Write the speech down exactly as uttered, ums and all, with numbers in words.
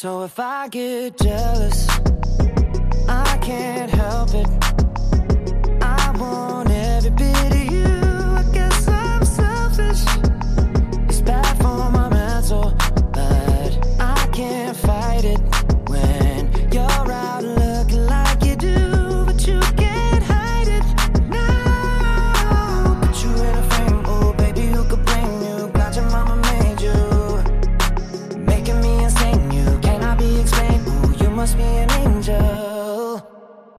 So if I get jealous, I can't help it. I want every bit of you. I guess I'm selfish. It's bad for my mental, but I can't fight it when you're out looking like you do, but you can't hide it. No, put you in a frame, oh baby, who could blame you? Glad your mama made you, making me insane. You cannot be explained. Ooh, you must be an